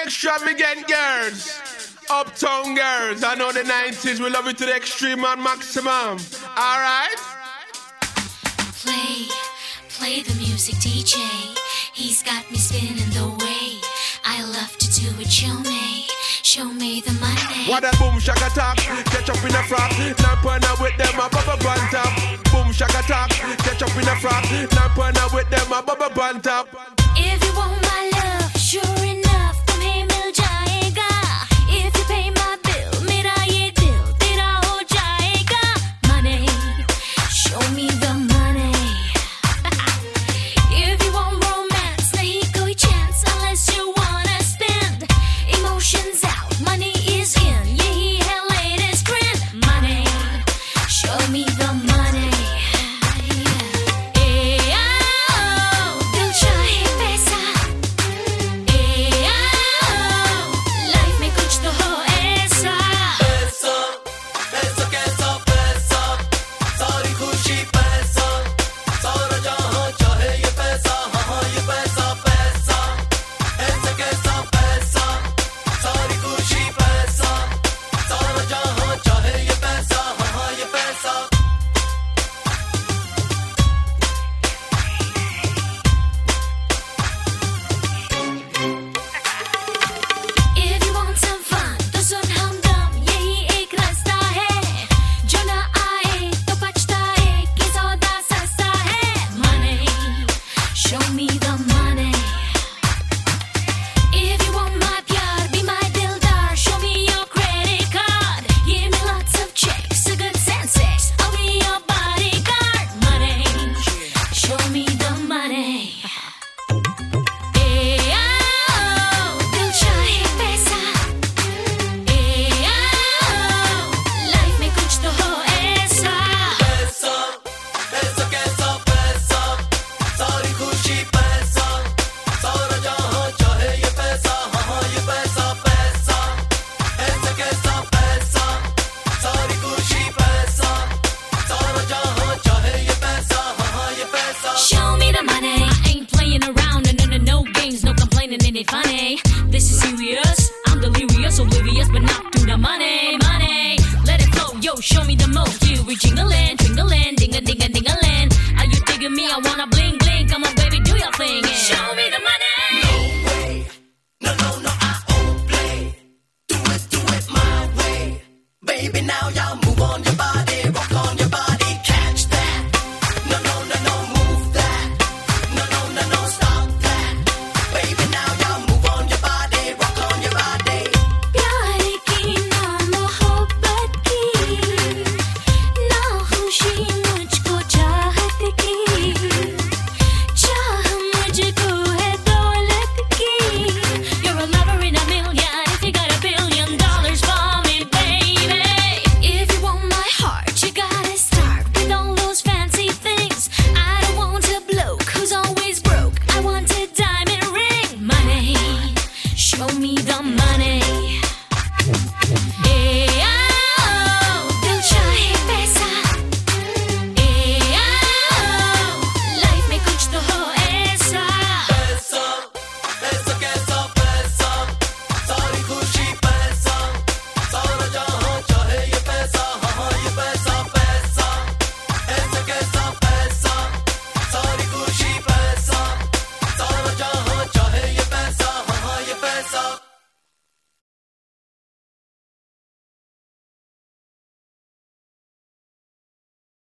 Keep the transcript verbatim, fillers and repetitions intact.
Extravagant girls, uptown girls. I know the nineties, we love it to the extreme and maximum. Alright? Play, play the music, D J. He's got me spinning the way I love to do it. Show me, show me the money. What a boom shaka talk, catch up in a frock. Now partner with them a bubble bun top. Boom shaka talk, catch up in a frock. Now partner with them a bubble bun top. If you want my love, sure enough, तुम्हें मिल जाएगा. If you pay my bill, मेरा ये दिल तेरा हो जाएगा. Money, show me the money. If you want romance, नहीं कोई chance unless you wanna spend. Emotions out, money is in. यही है latest trend. Money, show me the money. Eh, oh, दिल चाहे पैसा. Eh, oh, life में कुछ तो हो ऐसा. पैसा, पैसा कैसा पैसा, सारी खुशी पैसा, सारा जहां चाहे ये पैसा, हाँ हाँ ये पैसा पैसा, ऐसा कैसा पैसा, सारी खुशी पैसा, सारा जहां चाहे ये पैसा, हाँ हाँ ये पैसा. If you want some fun, तो सुन हमदम, यही एक रास्ता है. जो ना आए तो पछताए कि सौदा सस्ता है. Money, show me the money. If you want my प्यार, be my dildar, show me your credit card. Give me lots of checks, a good sense, I'll be your bodyguard. Money, show me the money. Eh, oh, दिल चाहे पैसा. Eh, oh, life में कुछ तो हो ऐसा. पैसा, पैसा कैसा पैसा, सारी खुशी पैसा, सारा जहां चाहे ये पैसा, हाँ हाँ ये पैसा पैसा, ऐसा कैसा पैसा, सारी खुशी पैसा, सारा जहां चाहे ये पैसा, हाँ हाँ ये पैसा. Show me the money. I ain't playing around, no, no, no, no games, no complaining, ain't it funny? This is serious. I'm delirious, oblivious, but not to the money, money. Let it flow, yo, show me the most. You we jingling, tringling, ding a ding a ding a land. Are you digging me? I wanna bling bling. Come on, baby, do your thing. And show me the money. No way, no no no, I won't play. Do it, do it my way, baby. Now y'all move on your body, rock on your body, catch that. No no no no, move that. No no no no, stop that, baby. Now y'all move on your body, rock on your body. प्यार की ना मोहब्बत की, ना खुशी मुझको चाहत की. चाह मुझको है दौलत की. You're a lover in a million if you got a billion dollars for me, baby. If you want my heart, you gotta start with all those fancy things. I don't want a bloke who's always broke. I want a diamond ring. Money, show me the money.